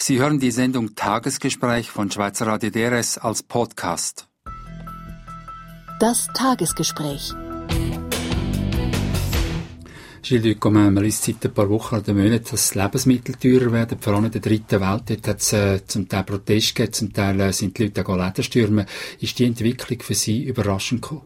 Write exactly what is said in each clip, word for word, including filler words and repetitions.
Sie hören die Sendung Tagesgespräch von Schweizer Radio D R S als Podcast. Das Tagesgespräch. Gilles Ducommun, man liest seit ein paar Wochen oder Monaten, dass Lebensmittel teurer werden, vor allem in der dritten Welt. Dort hat es äh, zum Teil Proteste gegeben, zum Teil äh, sind die Leute auch Läden stürmen. Ist die Entwicklung für Sie überraschend gekommen?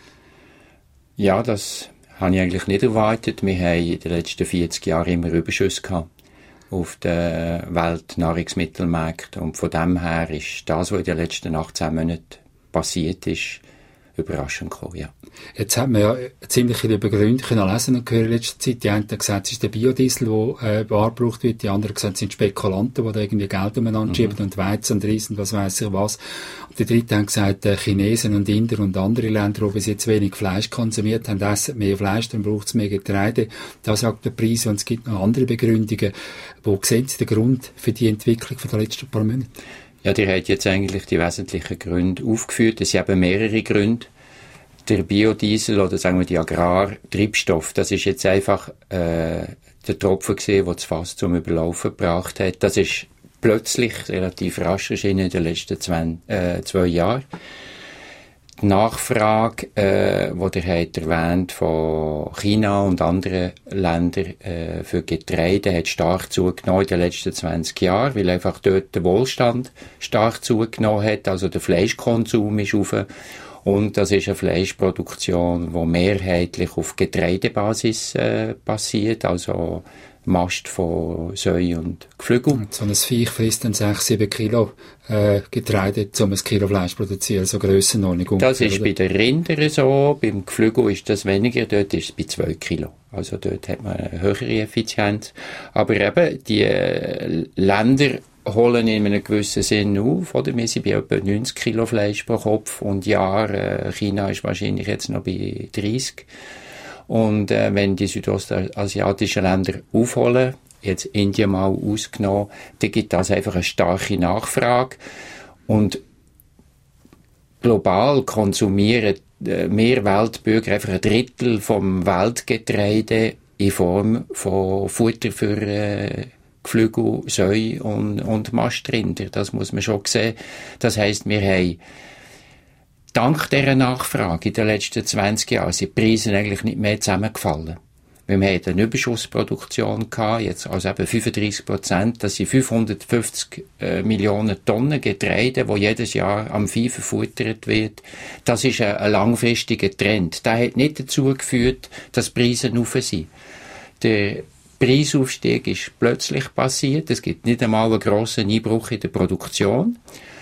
Ja, das habe ich eigentlich nicht erwartet. Wir haben in den letzten vierzig Jahren immer Überschüsse gehabt auf den Weltnahrungsmittelmärkten. Und von dem her ist das, was in den letzten achtzehn Monaten passiert ist, überraschend gekommen, ja. Jetzt hat man ja ziemlich viele Begründungen können lesen und hören in letzter Zeit. Die einen haben gesagt, es ist der Biodiesel, der äh, gebraucht wird. Die anderen haben gesagt, es sind Spekulanten, die da irgendwie Geld umeinander schieben mhm. und Weizen und Reis und was weiss ich was. Und die Dritten haben gesagt, äh, Chinesen und Inder und andere Länder, die bis jetzt wenig Fleisch konsumiert haben, essen mehr Fleisch, dann braucht es mehr Getreide. Da sagt der Preis. Und es gibt noch andere Begründungen. Wo sehen Sie den Grund für die Entwicklung der letzten paar Monate? Ja, die hat jetzt eigentlich die wesentlichen Gründe aufgeführt. Es sind eben mehrere Gründe. Der Biodiesel oder sagen wir die Agrartreibstoff, das ist jetzt einfach äh, der Tropfen gewesen, der das Fass zum Überlaufen gebracht hat. Das ist plötzlich relativ rasch erschienen in den letzten zwei, äh, zwei Jahren. Die Nachfrage, äh, die ihr habt erwähnt, von China und anderen Ländern äh, für Getreide hat stark zugenommen in den letzten zwanzig Jahren, weil einfach dort der Wohlstand stark zugenommen hat, also der Fleischkonsum ist rauf. Und das ist eine Fleischproduktion, die mehrheitlich auf Getreidebasis äh, passiert, also Mast von Säu und Geflügel. Und so ein Viech frisst dann sechs, sieben Kilo äh, Getreide, um ein Kilo Fleisch zu produzieren, so Grössenordnung. Das ist oder? Bei den Rindern so, beim Geflügel ist das weniger, dort ist es bei zwei Kilo. Also dort hat man eine höhere Effizienz. Aber eben, die äh, Länder holen in einem gewissen Sinn auf, oder? Wir sind bei etwa neunzig Kilo Fleisch pro Kopf und Jahr, äh, China ist wahrscheinlich jetzt noch bei dreißig. Und äh, wenn die südostasiatischen Länder aufholen, jetzt Indien mal ausgenommen, dann gibt das einfach eine starke Nachfrage. Und global konsumieren äh, mehr Weltbürger einfach ein Drittel vom Weltgetreide in Form von Futter für äh, Geflügel, Säu und, und Mastrinder. Das muss man schon sehen. Das heisst, wir haben dank dieser Nachfrage in den letzten zwanzig Jahren sind die Preise eigentlich nicht mehr zusammengefallen. Wir hatten eine Überschussproduktion gehabt, jetzt also eben fünfunddreissig Prozent, das sind fünfhundertfünfzig äh, Millionen Tonnen Getreide, wo jedes Jahr am Vieh verfuttert wird. Das ist ein, ein langfristiger Trend. Der hat nicht dazu geführt, dass die Preise rauf sind. Der Preisaufstieg ist plötzlich passiert. Es gibt nicht einmal einen grossen Einbruch in der Produktion,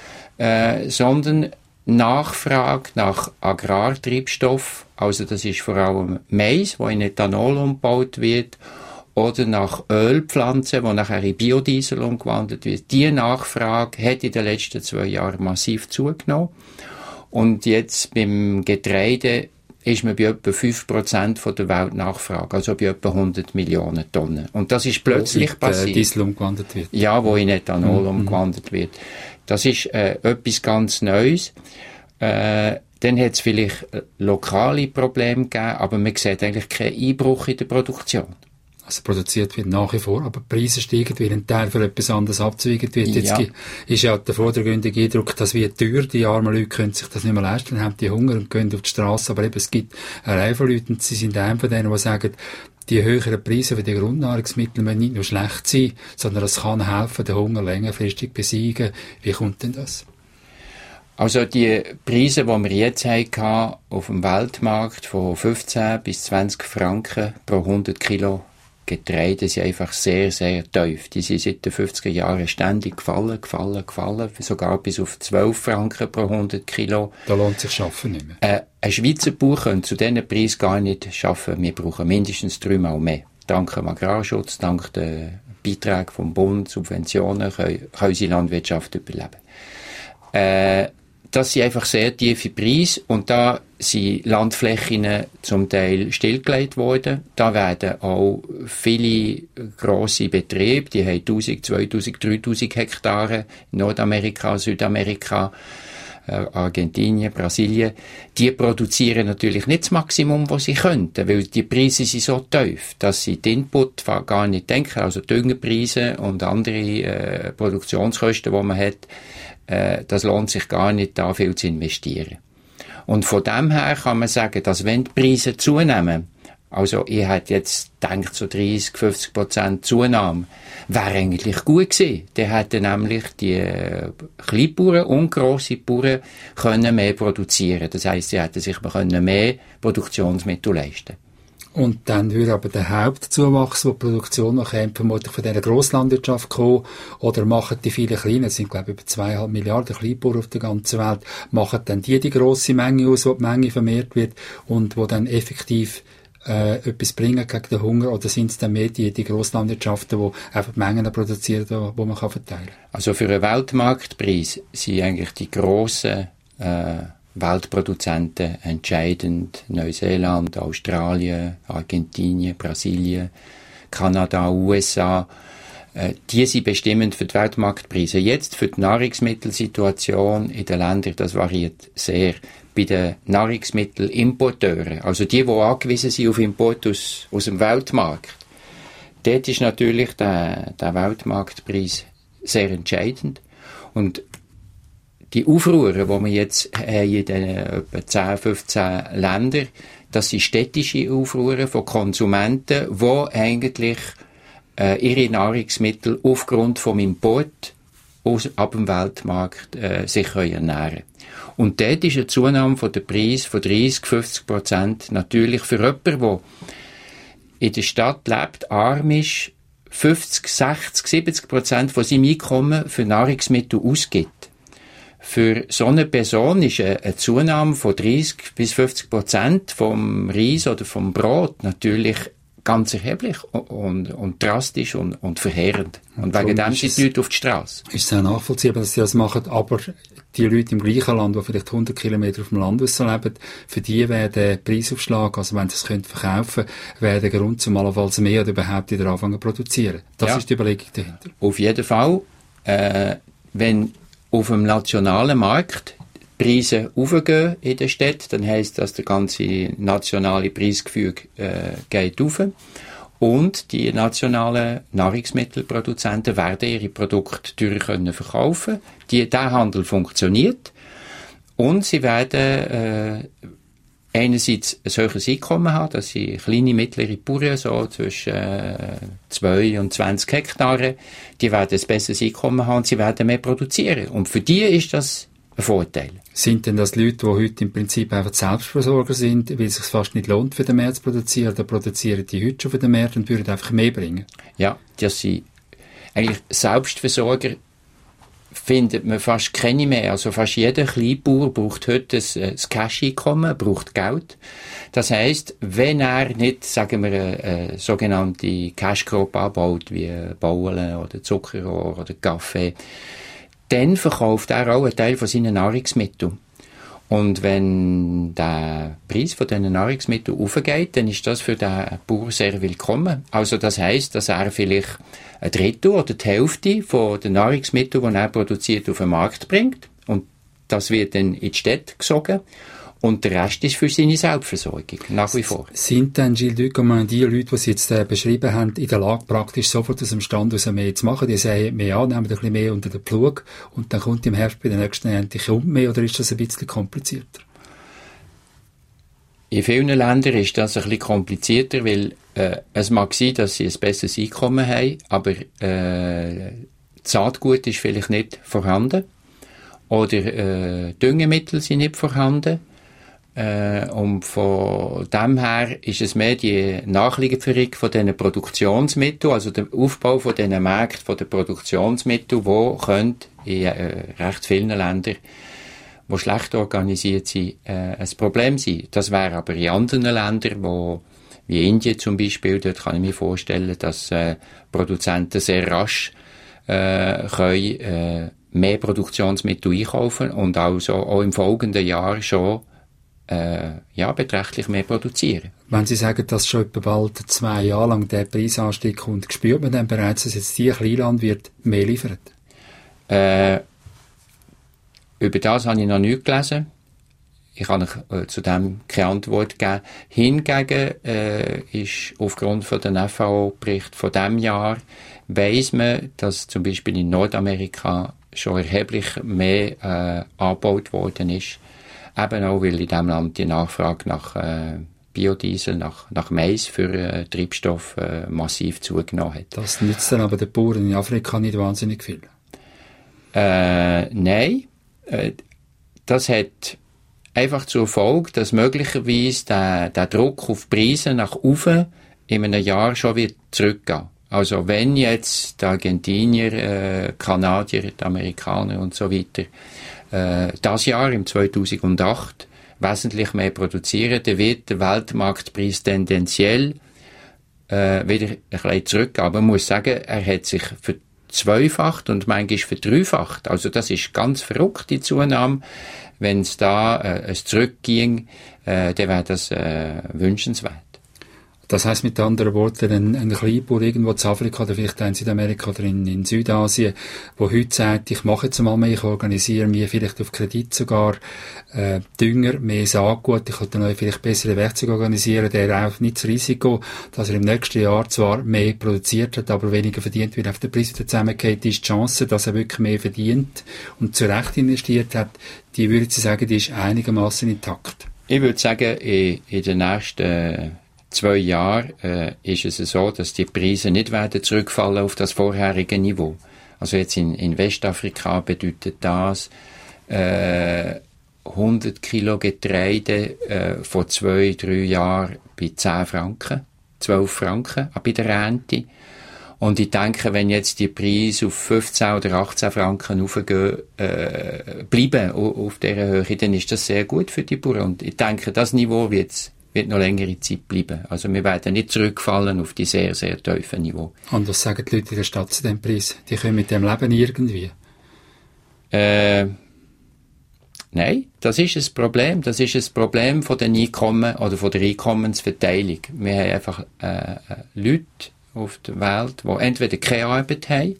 äh, sondern Nachfrage nach Agrartreibstoff, also das ist vor allem Mais, wo in Ethanol umgebaut wird, oder nach Ölpflanzen, wo nachher in Biodiesel umgewandelt wird. Diese Nachfrage hat in den letzten zwei Jahren massiv zugenommen. Und jetzt beim Getreide ist man bei etwa fünf Prozent von der Weltnachfrage, also bei etwa hundert Millionen Tonnen. Und das ist plötzlich wo passiert. Wo in Diesel umgewandelt wird. Ja, wo in Ethanol mhm. umgewandelt wird. Das ist äh, etwas ganz Neues. Äh, dann hat es vielleicht lokale Probleme gegeben, aber man sieht eigentlich keinen Einbruch in der Produktion. Also produziert wird nach wie vor, aber die Preise steigen, weil ein Teil für etwas anderes abzweigen wird. Jetzt ja. ist ja der vordergründige Eindruck, dass wie teuer, die armen Leute können sich das nicht mehr leisten, haben die Hunger und gehen auf die Straße. Aber eben, es gibt eine Reihe von Leuten, und sie sind einer von denen, die sagen, die höheren Preise für die Grundnahrungsmittel müssen nicht nur schlecht sein, sondern es kann helfen, den Hunger längerfristig besiegen. Wie kommt denn das? Also die Preise, die wir jetzt hatten auf dem Weltmarkt von fünfzehn bis zwanzig Franken pro hundert Kilo Getreide, sind einfach sehr, sehr tief. Die sind seit den fünfziger Jahren ständig gefallen, gefallen, gefallen, sogar bis auf zwölf Franken pro hundert Kilo. Da lohnt sich Schaffen nicht mehr. Äh, ein Schweizer Bauer könnte zu diesen Preis gar nicht schaffen. Wir brauchen mindestens dreimal mehr. Dank dem Agrarschutz, dank den Beiträgen vom Bund, Subventionen, können, können unsere Landwirtschaft überleben. Äh, Das sind einfach sehr tiefe Preise und da sind Landflächen zum Teil stillgelegt worden. Da werden auch viele grosse Betriebe, die haben tausend, zweitausend, dreitausend Hektare in Nordamerika, Südamerika, äh, Argentinien, Brasilien, die produzieren natürlich nicht das Maximum, was sie könnten, weil die Preise sind so tief, dass sie den Input gar nicht denken, also Düngerpreise und andere äh, Produktionskosten, die man hat, äh, das lohnt sich gar nicht, da viel zu investieren. Und von dem her kann man sagen, dass wenn die Preise zunehmen, also ich hätte jetzt gedacht, so dreißig, fünfzig Prozent Zunahme, wäre eigentlich gut gewesen. Dann hätten nämlich die äh, Kleinbauern und grosse Bauern können mehr produzieren. Das heisst, sie hätten sich können mehr Produktionsmittel leisten. Und dann würde aber der Hauptzuwachs, wo die Produktion noch kommt, vermutlich von dieser Grosslandwirtschaft kommen, oder machen die vielen Kleinen, es sind glaube ich über zweieinhalb Milliarden Kleinbauern auf der ganzen Welt, machen dann die die grosse Menge aus, wo die Menge vermehrt wird und wo dann effektiv äh, etwas bringen gegen den Hunger, oder sind es dann mehr die, die Grosslandwirtschaften, die einfach Mengen produzieren, die man kann verteilen kann? Also für einen Weltmarktpreis sind eigentlich die grossen äh, Weltproduzenten entscheidend. Neuseeland, Australien, Argentinien, Brasilien, Kanada, U S A. Äh, die sind bestimmend für die Weltmarktpreise. Jetzt für die Nahrungsmittelsituation in den Ländern, das variiert sehr. Bei den Nahrungsmittelimporteuren, also die, die angewiesen sind auf Import aus, aus dem Weltmarkt, dort ist natürlich der, der Weltmarktpreis sehr entscheidend. Und die Aufrufe, die wir jetzt haben in den etwa zehn, fünfzehn Ländern, das sind städtische Aufrufe von Konsumenten, die eigentlich äh, ihre Nahrungsmittel aufgrund vom Import aus, ab dem Weltmarkt äh, sich können ernähren. Und dort ist eine Zunahme von der Preis von dreißig, fünfzig Prozent natürlich für jemanden, der in der Stadt lebt, arm ist, fünfzig, sechzig, siebzig Prozent von seinem Einkommen für Nahrungsmittel ausgibt. Für so eine Person ist eine Zunahme von dreißig bis fünfzig Prozent vom Reis oder vom Brot natürlich ganz erheblich und, und drastisch und, und verheerend. Und, und wegen dem sind die Leute auf die Straße. Ist es auch nachvollziehbar, dass sie das machen, aber die Leute im gleichen Land, die vielleicht hundert Kilometer auf dem Land leben, für die wäre der Preisaufschlag, also wenn sie es verkaufen können, wäre der Grund, zum allenfalls mehr oder überhaupt wieder anfangen zu produzieren. Das ja. ist die Überlegung dahinter. Auf jeden Fall. Äh, wenn auf dem nationalen Markt Preise aufgehen in der Stadt, dann heisst das, der ganze nationale Preisgefüge äh, geht auf. Und die nationalen Nahrungsmittelproduzenten werden ihre Produkte teurer können verkaufen. Die, der Handel funktioniert. Und sie werden äh, einerseits ein höheres Einkommen haben, dass sie kleine, mittlere Bauern, so zwischen äh, zwei und zwanzig Hektare, die werden ein besseres Einkommen haben und sie werden mehr produzieren. Und für die ist das ein Vorteil. Sind denn das Leute, die heute im Prinzip einfach Selbstversorger sind, weil es sich fast nicht lohnt, für den Markt zu produzieren, oder produzieren die heute schon für den Markt und würden einfach mehr bringen? Ja, das sind eigentlich Selbstversorger, findet man fast keine mehr. Also fast jeder Kleinbauer braucht heute ein, ein Cash-Einkommen, braucht Geld. Das heisst, wenn er nicht, sagen wir, eine, eine sogenannte Cash-Crop anbaut, wie Bohnen oder Zuckerrohr oder Kaffee, dann verkauft er auch einen Teil von seinen Nahrungsmitteln. Und wenn der Preis von diesen Nahrungsmitteln aufgeht, dann ist das für den Bauer sehr willkommen. Also das heisst, dass er vielleicht ein Drittel oder die Hälfte von den Nahrungsmitteln, die er produziert, auf den Markt bringt. Und das wird dann in die Städte gesogen. Und der Rest ist für seine Selbstversorgung, nach wie vor. Sind denn, Gilles Ducommun, die Leute, die Sie jetzt äh, beschrieben haben, in der Lage, praktisch sofort aus dem Stand aus mehr zu machen? Die sagen mehr an, nehmen ein bisschen mehr unter den Pflug und dann kommt im Herbst bei der nächsten Ernte um mehr, oder ist das ein bisschen komplizierter? In vielen Ländern ist das ein bisschen komplizierter, weil äh, es mag sein, dass sie ein besseres Einkommen haben, aber äh, Saatgut ist vielleicht nicht vorhanden oder äh, Düngemittel sind nicht vorhanden. Äh, und von dem her ist es mehr die Nachlieferung von diesen Produktionsmitteln, also der Aufbau von diesen Märkten, von den Produktionsmitteln, die können in äh, recht vielen Ländern, die schlecht organisiert sind, äh, ein Problem sein. Das wäre aber in anderen Ländern, wo, wie Indien zum Beispiel, dort kann ich mir vorstellen, dass äh, Produzenten sehr rasch äh, können, äh, mehr Produktionsmittel einkaufen und also auch im folgenden Jahr schon Äh, ja, beträchtlich mehr produzieren. Wenn Sie sagen, dass schon etwa bald zwei Jahre lang der Preisanstieg kommt, spürt man dann bereits, dass jetzt die Kleinland wird mehr liefert? Äh, über das habe ich noch nichts gelesen. Ich kann euch äh, zu dem keine Antwort geben. Hingegen äh, ist aufgrund von den F A O-Bericht von diesem Jahr weiss man, dass zum Beispiel in Nordamerika schon erheblich mehr äh, angebaut worden ist. Eben auch, weil in diesem Land die Nachfrage nach äh, Biodiesel, nach, nach Mais für äh, Treibstoff äh, massiv zugenommen hat. Das nützt dann aber den Bauern in Afrika nicht wahnsinnig viel? Äh, nein. Äh, das hat einfach zur Folge, dass möglicherweise der, der Druck auf die Preise nach oben in einem Jahr schon wieder zurückgeht. Also wenn jetzt die Argentinier, äh, Kanadier, die Amerikaner und so weiter äh, das Jahr, im zweitausendacht, wesentlich mehr produzieren, dann wird der Weltmarktpreis tendenziell äh, wieder ein bisschen zurückgehen. Aber man muss sagen, er hat sich verzweifacht und manchmal verdreifacht. Also das ist ganz verrückt, die Zunahme. Wenn es da äh, es zurückging, äh, dann wäre das äh, wünschenswert. Das heisst mit anderen Worten, ein, ein Kleinbauer irgendwo in Afrika oder vielleicht in Südamerika oder in, in Südasien, der heute sagt, ich mache jetzt mal mehr, ich organisiere mir vielleicht auf Kredit sogar äh, Dünger, mehr Saatgut, ich kann dann vielleicht bessere Werkzeuge organisieren, der auch nicht das Risiko, dass er im nächsten Jahr zwar mehr produziert hat, aber weniger verdient, weil auf der Preis wieder zusammengeht, ist die Chance, dass er wirklich mehr verdient und zu Recht investiert hat, die würde ich sagen, die ist einigermaßen intakt. Ich würde sagen, in, in den nächsten äh zwei Jahre äh, ist es so, dass die Preise nicht werden zurückfallen auf das vorherige Niveau. Also jetzt in, in Westafrika bedeutet das äh, hundert Kilo Getreide äh, vor zwei, drei Jahren bei zehn Franken, zwölf Franken bei der Rente. Und ich denke, wenn jetzt die Preise auf fünfzehn oder achtzehn Franken raufgehen, äh, bleiben auf dieser Höhe, dann ist das sehr gut für die Bauern. Und ich denke, das Niveau wird wird noch längere Zeit bleiben. Also wir werden nicht zurückfallen auf die sehr, sehr tiefen Niveau. Und was sagen die Leute in der Stadt zu dem Preis? Die können mit dem leben irgendwie? Äh, nein, das ist ein Problem. Das ist ein Problem von den Einkommen oder von der Einkommensverteilung. Wir haben einfach äh, Leute auf der Welt, die entweder keine Arbeit haben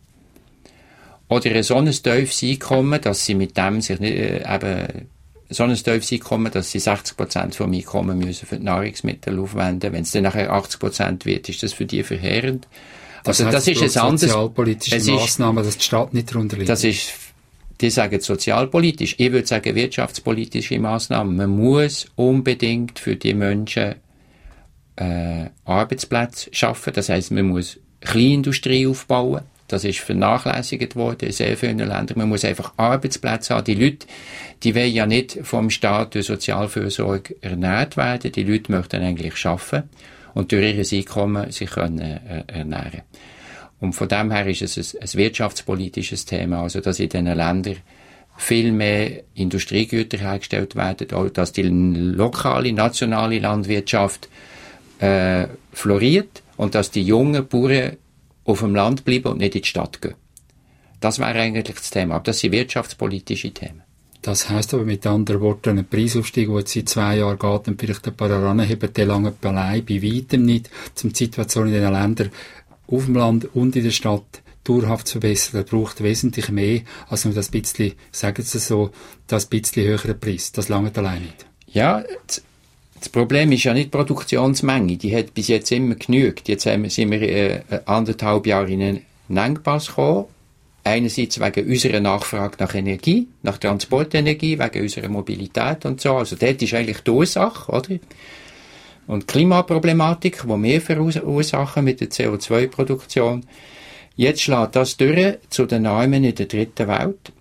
oder so ein tiefes Einkommen, dass sie mit dem sich nicht, äh, eben so ein tiefes Einkommen, dass sie sechzig Prozent vom Einkommen müssen für die Nahrungsmittel aufwenden. Wenn es dann nachher achtzig Prozent wird, ist das für die verheerend. Das, also, das ist ein anderes sozialpolitische Massnahme, dass die Stadt nicht darunter liegt. Das ist, die sagen sozialpolitisch. Ich würde sagen wirtschaftspolitische Massnahmen. Man muss unbedingt für die Menschen äh, Arbeitsplätze schaffen. Das heisst, man muss Kleinindustrie aufbauen. Das ist vernachlässigt worden in sehr vielen Ländern. Man muss einfach Arbeitsplätze haben. Die Leute, die wollen ja nicht vom Staat durch Sozialfürsorge ernährt werden. Die Leute möchten eigentlich arbeiten und durch ihr Einkommen sich können, äh, ernähren. Und von dem her ist es ein, ein wirtschaftspolitisches Thema, also dass in diesen Ländern viel mehr Industriegüter hergestellt werden, auch dass die lokale, nationale Landwirtschaft äh, floriert und dass die jungen Bauern auf dem Land bleiben und nicht in die Stadt gehen. Das wäre eigentlich das Thema, aber das sind wirtschaftspolitische Themen. Das heisst aber mit anderen Worten, ein Preisaufstieg, der jetzt seit zwei Jahren geht und vielleicht ein paar Jahre anheben, der lange allein bei weitem nicht, um die Situation in diesen Ländern auf dem Land und in der Stadt dauerhaft zu verbessern. Er braucht wesentlich mehr als nur das bisschen, sagen Sie so, das bisschen höhere Preis. Das lange allein nicht. Ja, das Problem ist ja nicht die Produktionsmenge, die hat bis jetzt immer genügt. Jetzt sind wir äh, anderthalb Jahre in einen Engpass gekommen. Einerseits wegen unserer Nachfrage nach Energie, nach Transportenergie, wegen unserer Mobilität und so. Also dort ist eigentlich die Ursache, oder? Und Klimaproblematik, die wir verursachen mit der C O zwei Produktion. Jetzt schlägt das durch zu den Armen in der dritten Welt.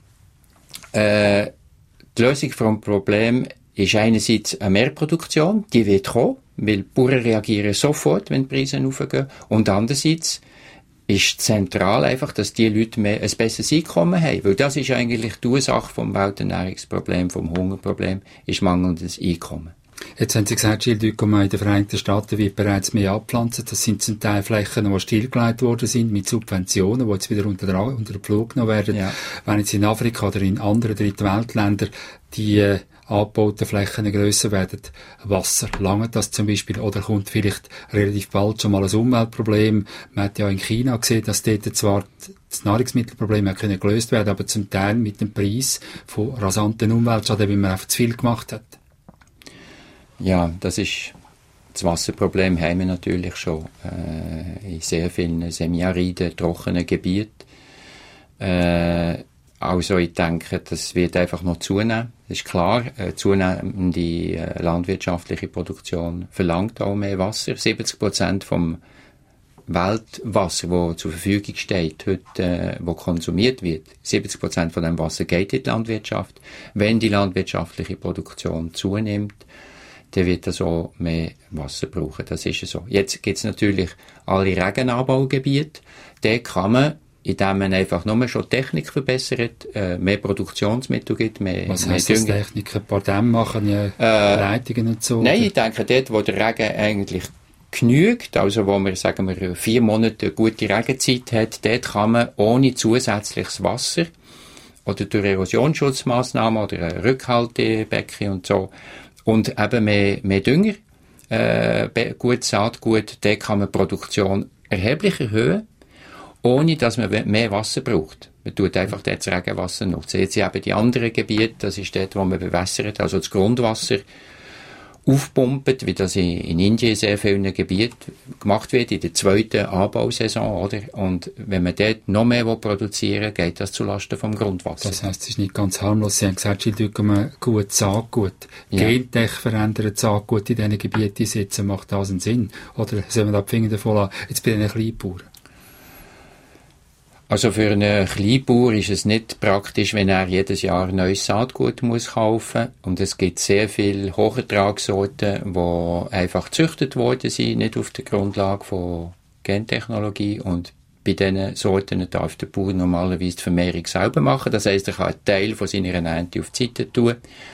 Äh, die Lösung vom Problem ist einerseits eine Mehrproduktion, die wird kommen, weil die Bauern reagieren sofort, wenn die Preise hochgehen. Und andererseits ist zentral einfach, dass die Leute mehr, ein besseres Einkommen haben. Weil das ist eigentlich die Ursache vom Welternährungsproblem, vom Hungerproblem, ist mangelndes Einkommen. Jetzt haben Sie gesagt, Schildkröten in den Vereinigten Staaten wird bereits mehr abpflanzt. Das sind zum Teil Flächen, die stillgelegt worden sind mit Subventionen, die jetzt wieder unter, unter den Flug genommen werden. Ja. Wenn jetzt in Afrika oder in anderen Drittweltländern die äh, angebauten Flächen grösser werden, Wasser lange das zum Beispiel, oder kommt vielleicht relativ bald schon mal ein Umweltproblem. Man hat ja in China gesehen, dass dort zwar das Nahrungsmittelproblem können gelöst werden, aber zum Teil mit dem Preis von rasanten Umweltschaden, weil man einfach zu viel gemacht hat. Ja, das ist das Wasserproblem haben wir natürlich schon äh, in sehr vielen semiariden, trockenen Gebieten. Äh, also ich denke, das wird einfach noch zunehmen. Das ist klar, äh, zunehmende äh, landwirtschaftliche Produktion verlangt auch mehr Wasser. siebzig Prozent vom Weltwasser, das zur Verfügung steht, heute, äh, wo konsumiert wird, siebzig Prozent von dem Wasser geht in die Landwirtschaft. Wenn die landwirtschaftliche Produktion zunimmt, dann wird er so mehr Wasser brauchen. Das ist so. Jetzt gibt es natürlich alle Regenanbaugebiete. Da kann man, indem man einfach nur schon die Technik verbessert, äh, mehr Produktionsmittel gibt, mehr, Was mehr heisst das Technik? Ein paar Dämme machen, ja, äh, Leitungen und so? Nein, ich denke, dort, wo der Regen eigentlich genügt, also wo man, sagen wir, vier Monate eine gute Regenzeit hat, dort kann man ohne zusätzliches Wasser oder durch Erosionsschutzmaßnahmen oder Rückhaltebecken und so und eben mehr, mehr Dünger, äh, gut Saatgut, da kann man die Produktion erheblich erhöhen, ohne dass man mehr Wasser braucht. Man tut einfach dort das Regenwasser nutzen. Jetzt eben die anderen Gebiete, das ist dort, wo man bewässert, also das Grundwasser aufpumpt, wie das in, in Indien in sehr vielen Gebieten gemacht wird, in der zweiten Anbausaison, oder? Und wenn man dort noch mehr produzieren will, geht das zulasten vom Grundwasser. Das heisst, es ist nicht ganz harmlos. Sie haben gesagt, Sie dürfen gut Saatgut. Ja. Gentech verändert Saatgut in diesen Gebieten einsetzen, macht das einen Sinn? Oder sollen wir da die Finger davon lassen? Jetzt bei den Kleinbauern. Also für einen Kleinbauer ist es nicht praktisch, wenn er jedes Jahr neues Saatgut muss kaufen. Und es gibt sehr viele Hochertragssorten, die einfach gezüchtet worden sind, nicht auf der Grundlage von Gentechnologie. Und bei diesen Sorten darf der Bauer normalerweise die Vermehrung selber machen. Das heisst, er kann einen Teil von seiner Ernte auf die Seite tun.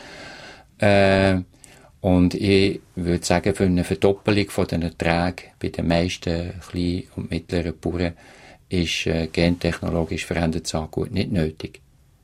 Äh, und ich würde sagen, für eine Verdoppelung von den Erträgen bei den meisten kleinen und mittleren Bauern ist äh, gentechnologisch verändertes Saatgut nicht nötig.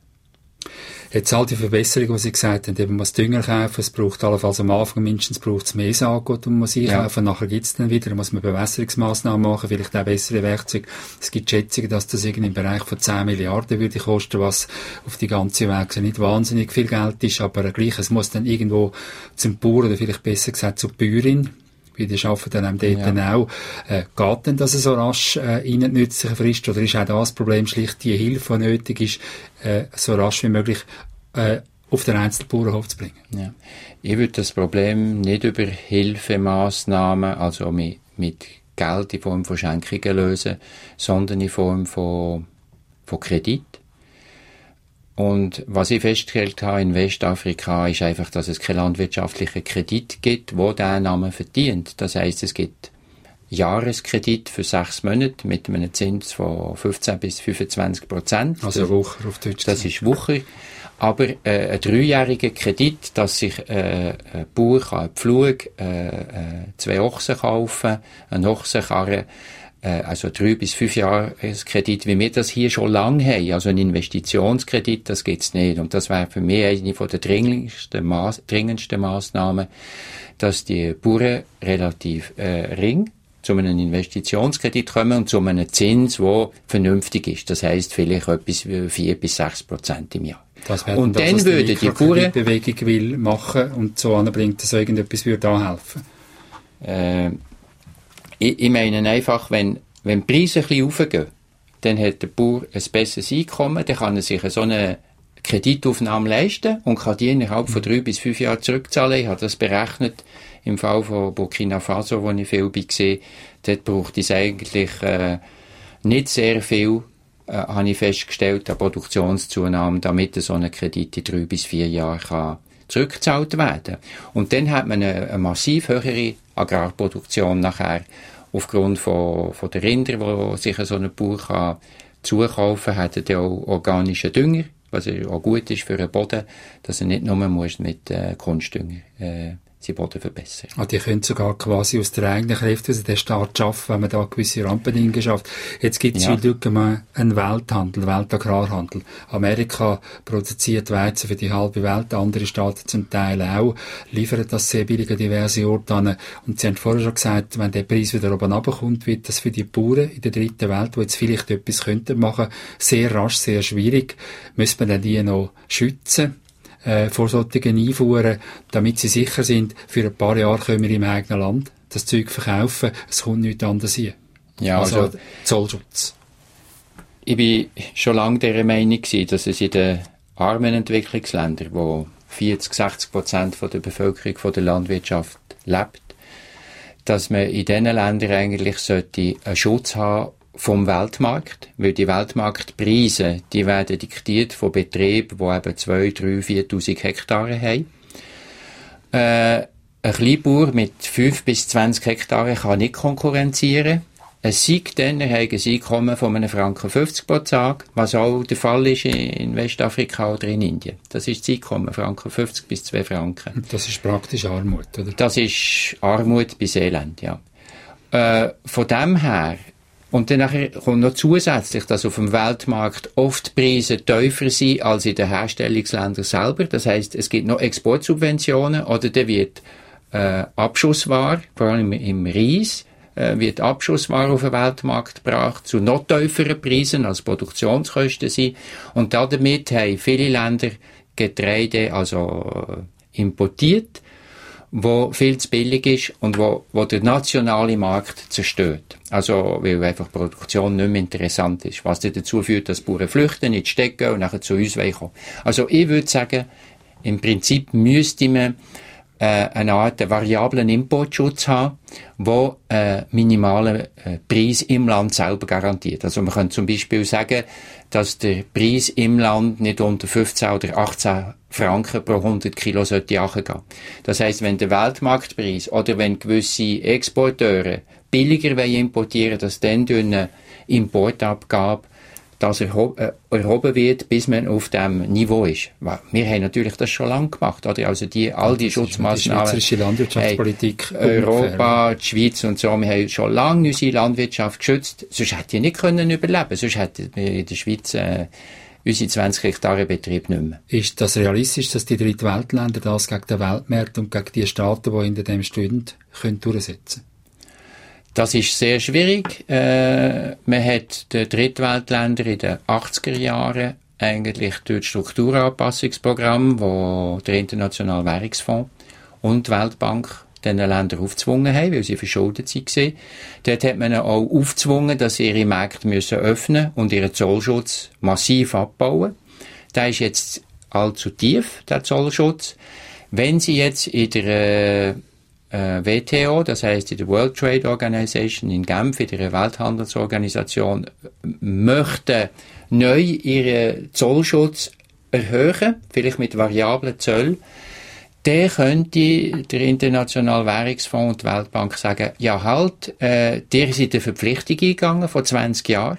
Jetzt all die Verbesserungen, die Sie gesagt haben, eben man muss Dünger kaufen, es braucht allenfalls am Anfang mindestens braucht es mehr Saatgut, um muss einkaufen, ja. Nachher gibt es dann wieder, da muss man Bewässerungsmaßnahmen machen, vielleicht auch bessere Werkzeuge. Es gibt Schätzungen, dass das irgendwie im Bereich von zehn Milliarden würde kosten, was auf die ganze Weg nicht wahnsinnig viel Geld ist, aber gleich, es muss dann irgendwo zum Bauer oder vielleicht besser gesagt zur Bäuerin, weil die arbeiten dann dort ja. dann auch. Äh, geht denn das so rasch äh, in eine nützliche Frist oder ist auch das Problem schlicht die Hilfe, die nötig ist, äh, so rasch wie möglich äh, auf den einzelnen Bauernhof zu bringen? Ja. Ich würde das Problem nicht über Hilfemaßnahmen, also mit, mit Geld in Form von Schenkungen lösen, sondern in Form von, von Kredit. Und was ich festgestellt habe in Westafrika ist einfach, dass es keinen landwirtschaftlichen Kredit gibt, der diesen Namen verdient. Das heisst, es gibt Jahreskredit für sechs Monate mit einem Zins von fünfzehn bis fünfundzwanzig Prozent. Also Wucher auf Deutsch. Das ist Wucher. Aber äh, ein dreijähriger Kredit, dass sich äh, ein Bauer kann einen Pflug, äh, äh, zwei Ochsen kaufen, eine Ochsenkarre, also drei bis fünf Jahre Kredit, wie wir das hier schon lange haben, also ein Investitionskredit, das gibt's nicht. Und das wäre für mich eine von der dringendsten, Maß, dringendsten Maßnahmen, dass die Bauern relativ äh, ring zu einem Investitionskredit kommen und zu einem Zins, der vernünftig ist. Das heisst vielleicht etwas wie vier bis sechs Prozent im Jahr. Das und das, dann würde die Bauern Bewegung will machen und so anbringt, dass irgendetwas würde anhelfen. Äh, Ich, ich meine einfach, wenn, wenn die Preise ein bisschen raufgehen, dann hat der Bauer ein besseres Einkommen, dann kann er sich so eine Kreditaufnahme leisten und kann die innerhalb von drei bis fünf Jahren zurückzahlen. Ich habe das berechnet im Fall von Burkina Faso, wo ich viel war. Dort braucht es eigentlich äh, nicht sehr viel, äh, habe ich festgestellt, an Produktionszunahme, damit so ein Kredit in drei bis vier Jahren kann zurückgezahlt werden. Und dann hat man eine, eine massiv höhere Agrarproduktion nachher aufgrund von, von der Rinder, wo sich so ein Bauer kann zukaufen, hat er auch organischen Dünger, was auch gut ist für den Boden, dass er nicht nur muss mit äh, Kunstdünger äh, seinen Boden verbessern. Ah, die können sogar quasi aus der eigenen Kräfte aus den Staat schaffen, wenn man da gewisse Rahmenbedingungen schafft. Jetzt gibt es Ja. mal einen Welthandel, Weltagrarhandel. Amerika produziert Weizen für die halbe Welt, andere Staaten zum Teil auch, liefern das sehr billig an diverse Orte an. Und Sie haben vorher schon gesagt, wenn der Preis wieder oben runterkommt, wird das für die Bauern in der dritten Welt, die jetzt vielleicht etwas könnten machen, sehr rasch, sehr schwierig. Müsste man dann die noch schützen? Äh, vor solchen Einfuhren, damit sie sicher sind, für ein paar Jahre können wir im eigenen Land das Zeug verkaufen, es kommt nichts anderes hin. Ja, also, also Zollschutz. Ich war schon lange der Meinung gewesen, dass es in den armen Entwicklungsländern, wo vierzig, sechzig Prozent von der Bevölkerung von der Landwirtschaft lebt, dass man in diesen Ländern eigentlich sollte einen Schutz haben vom Weltmarkt, weil die Weltmarktpreise, die werden diktiert von Betrieben, die eben zwei, drei, viertausend Hektare haben. Äh, ein Kleinbauer mit fünf bis zwanzig Hektare kann nicht konkurrenzieren. Es sei denn, er hat ein Einkommen von einem Franken fünfzig pro Tag, was auch der Fall ist in Westafrika oder in Indien. Das ist das Einkommen, Franken fünfzig bis zwei Franken. Das ist praktisch Armut, oder? Das ist Armut bis Elend, ja. Äh, von dem her, und dann nachher kommt noch zusätzlich, dass auf dem Weltmarkt oft die Preise tiefer sind als in den Herstellungsländern selber. Das heisst, es gibt noch Exportsubventionen oder da wird äh, Abschussware, vor allem im, im Reis, äh, wird Abschussware auf den Weltmarkt gebracht zu noch tieferen Preisen als Produktionskosten sind. Und damit haben viele Länder Getreide also äh, importiert, wo viel zu billig ist und wo, wo der nationale Markt zerstört. Also, weil einfach die Produktion nicht mehr interessant ist. Was dazu führt, dass die Bauern flüchten, in die Städte gehen und nachher zu uns kommen. Also, ich würde sagen, im Prinzip müsste man äh, eine Art variablen Importschutz haben, der äh, minimalen äh, Preis im Land selber garantiert. Also, man könnte zum Beispiel sagen, dass der Preis im Land nicht unter fünfzehn oder achtzehn Franken pro hundert Kilo sollte runtergehen. Das heisst, wenn der Weltmarktpreis oder wenn gewisse Exporteure billiger importieren wollen, dass dann durch eine Importabgabe das erho- äh, erhoben wird, bis man auf dem Niveau ist. Wir haben natürlich das schon lange gemacht, oder? Also die, all die das Schutzmaßnahmen. Die schweizerische Landwirtschaftspolitik. Hey, Europa, die Schweiz und so, wir haben schon lange unsere Landwirtschaft geschützt. Sonst hätte die nicht können überleben. Sonst hätten wir in der Schweiz äh, unsere zwanzig Hektare Betrieb nicht mehr. Ist das realistisch, dass die Drittweltländer das gegen den Weltmarkt und gegen die Staaten, die hinter dem stehen, können durchsetzen? Das ist sehr schwierig. Äh, man hat den Drittweltländern in den achtziger Jahren eigentlich durch das Strukturanpassungsprogramm, wo der Internationale Währungsfonds und die Weltbank diesen Ländern aufgezwungen haben, weil sie verschuldet waren. Dort hat man auch aufgezwungen, dass sie ihre Märkte müssen öffnen und ihren Zollschutz massiv abbauen. Der ist jetzt allzu tief, der Zollschutz. Wenn sie jetzt in der äh, W T O, das heisst in der World Trade Organization in Genf, in der Welthandelsorganisation, möchten neu ihren Zollschutz erhöhen, vielleicht mit variablen Zöllen, dann könnte der Internationale Währungsfonds und die Weltbank sagen, ja halt, äh, ihr seid eine Verpflichtung eingegangen vor zwanzig Jahren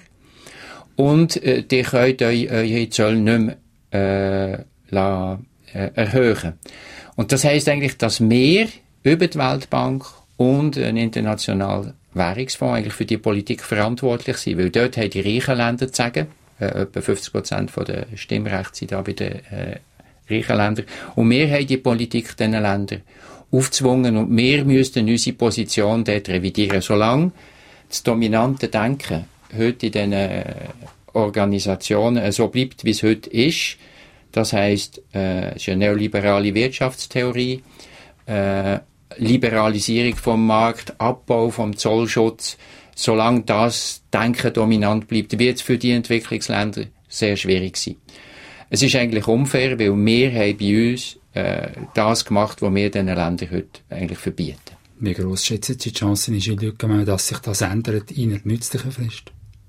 und äh, ihr könnt eu, eure Zölle nicht mehr äh, la, äh, erhöhen. Und das heisst eigentlich, dass wir über die Weltbank und ein Internationaler Währungsfonds eigentlich für die Politik verantwortlich sind, weil dort haben die reichen Länder zu sagen, äh, etwa fünfzig Prozent von der Stimmrechte sind da bei den äh, reichen Ländern. Und wir haben die Politik diesen Ländern aufgezwungen und wir müssten unsere Position dort revidieren. Solange das dominante Denken heute in diesen Organisationen so bleibt, wie es heute ist, das heisst, äh, es ist eine neoliberale Wirtschaftstheorie, äh, Liberalisierung vom Markt, Abbau vom Zollschutz, solange das Denken dominant bleibt, wird es für die Entwicklungsländer sehr schwierig sein. Es ist eigentlich unfair, weil wir haben bei uns äh, das gemacht, was wir diesen Ländern heute eigentlich verbieten. Wie gross schätzen Sie die Chancen, dass sich das ändert in einer nützlichen Frist?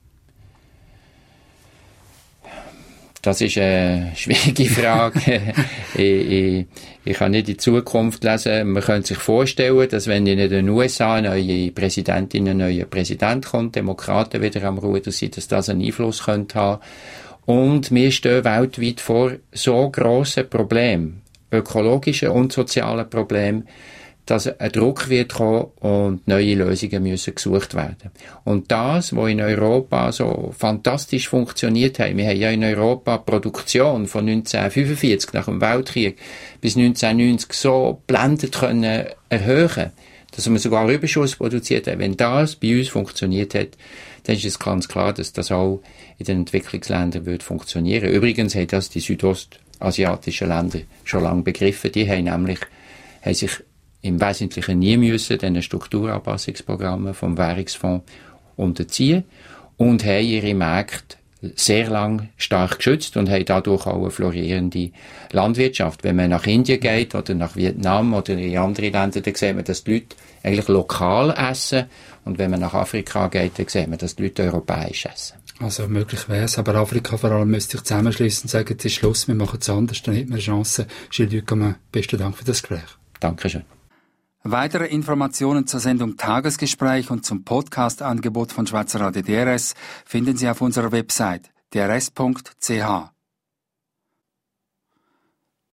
Das ist eine schwierige Frage. ich, ich, ich kann nicht in die Zukunft lesen. Man könnte sich vorstellen, dass wenn in den U S A eine neue Präsidentin, ein neuer Präsident kommt, Demokraten wieder am Ruder sind, dass das einen Einfluss könnte haben. Und wir stehen weltweit vor so grossen Problemen, ökologischen und sozialen Problemen, dass ein Druck wird kommen und neue Lösungen müssen gesucht werden. Und das, was in Europa so fantastisch funktioniert hat, wir haben ja in Europa die Produktion von neunzehnhundertfünfundvierzig nach dem Weltkrieg bis neunzehnhundertneunzig so blendet können erhöhen, dass wir sogar Überschuss produziert haben. Wenn das bei uns funktioniert hat, dann ist es ganz klar, dass das auch in den Entwicklungsländern wird funktionieren. Übrigens haben das die südostasiatischen Länder schon lange begriffen. Die haben nämlich, haben sich im Wesentlichen nie müssen den Strukturanpassungsprogrammen vom Währungsfonds unterziehen und haben ihre Märkte sehr lang stark geschützt und haben dadurch auch eine florierende Landwirtschaft. Wenn man nach Indien geht oder nach Vietnam oder in andere Länder, dann sieht man, dass die Leute eigentlich lokal essen, und wenn man nach Afrika geht, dann sieht man, dass die Leute europäisch essen. Also möglich wäre es, aber Afrika vor allem müsste sich zusammenschließen und sagen, jetzt ist Schluss, wir machen es anders, dann hätten wir eine Chance. Gilles Ducammin, besten Dank für das Gespräch. Dankeschön. Weitere Informationen zur Sendung Tagesgespräch und zum Podcast-Angebot von Schweizer Radio D R S finden Sie auf unserer Website d r s punkt c h.